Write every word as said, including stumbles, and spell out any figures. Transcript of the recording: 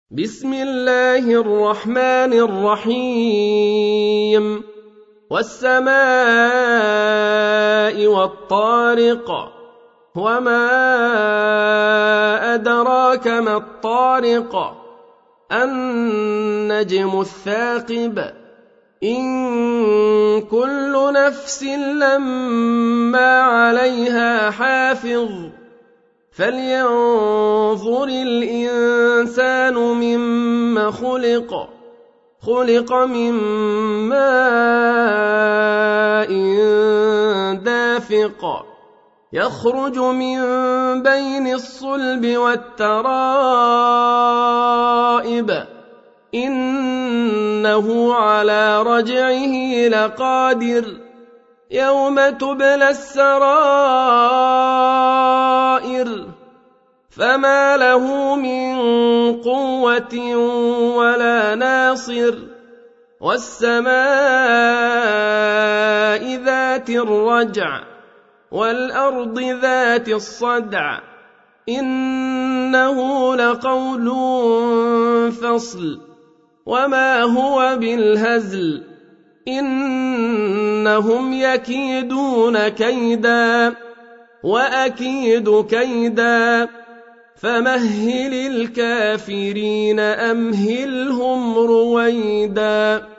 بسم الله الرحمن الرحيم والسماء والطارق وما أدراك ما الطارق النجم الثاقب إن كل نفس لما عليها حافظ فلينظر الإنسان مما خلق خلق من ماء دافق يخرج من بين الصلب والترائب إنه على رجعه لقادر يوم تبلى السرائر فما له من قوة ولا ناصر والسماء ذات الرجع والأرض ذات الصدع إنه لقول فصل وما هو بالهزل إنهم يكيدون كيدا وأكيد كيدا فمهل الكافرين أمهلهم رويدا.